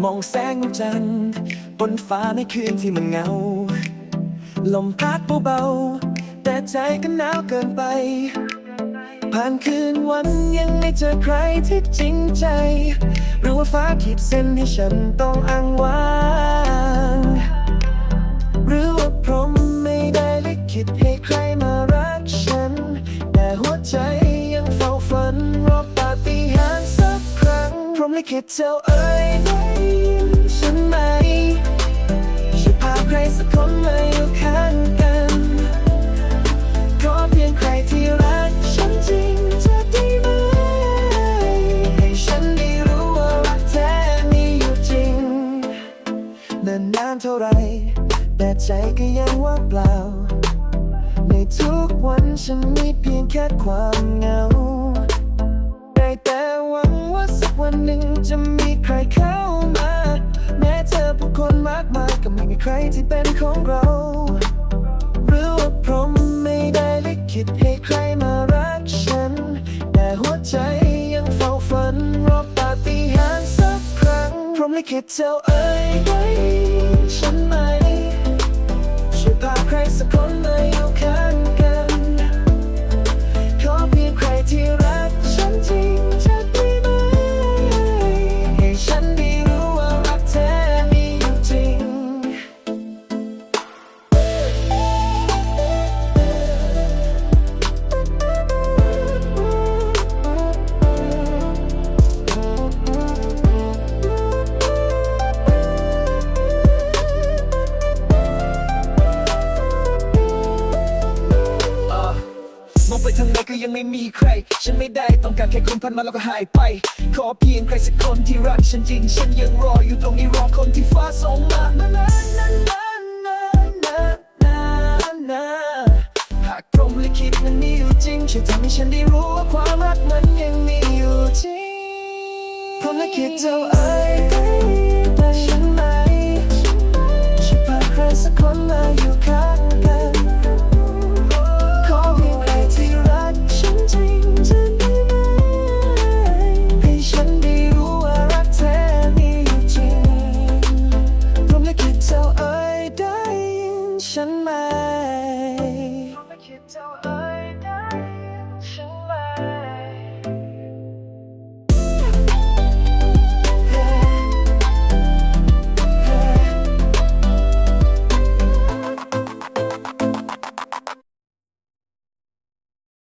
มองแสงจันทร์บนฟ้าในคืนที่มันเหงาลมพัดเบาๆแต่ใจก็หนาวเกินไปผ่านคืนวันยังไม่เจอใครที่จริงใจหรือว่าฟ้าขีดเส้นให้ฉันต้องอ้างว้างหรือว่าพรหมไม่ได้ลิขิตให้ใครมารักฉันแต่หัวใจยังเฝ้าฝันรอปาฏิหาริย์สักครั้งพรหมลิขิตเจ้าเอ๋ยได้ยินฉันไหมช่วยพาใครสักคนมาอยู่ข้างกันขอเพียงใครที่รักฉันจริงจะได้ไหมให้ฉันได้รู้ว่ารักแท้มีอยู่จริงนานเท่าไรแต่ใจก็ยังว่างเปล่าในทุกวันฉันมีเพียงแค่ความเหงาได้แต่หวังว่าสักวันหนึ่งจะมีใครเข้ามาแม้เธอผู้คนมากมายก็ไม่มีใครที่เป็นของเราหรือว่าพรหมไม่ได้ลิขิตให้ใครมารักฉันแต่หัวใจยังเฝ้าฝันรอปาฏิหาริย์สักครั้งพรหมลิขิตเจ้าเอ๋ยได้ยินฉันไหมช่วยพาใครสักคนมาอยู่ข้างกันขอเพียงใครที่รักฉันจริงจะได้ไหมให้ฉันได้รู้ว่ารักแท้มีอยู่จริงมองไปทางไหนก็ยังไม่มีใครฉันไม่ได้ต้องการแค่คนผ่านมาแล้วก็หายไปขอเพียงใครสักคนที่รักฉันจริงฉันยังรออยู่ตรงนี้รอคนที่ฟ้าส่งมาหากพรหมลิขิตมันมีอยู่จริงช่วยทำให้ฉันได้รู้ว่าความรักมันยังมีอยู่จริงพรหมลิขิตเจ้าเอ๋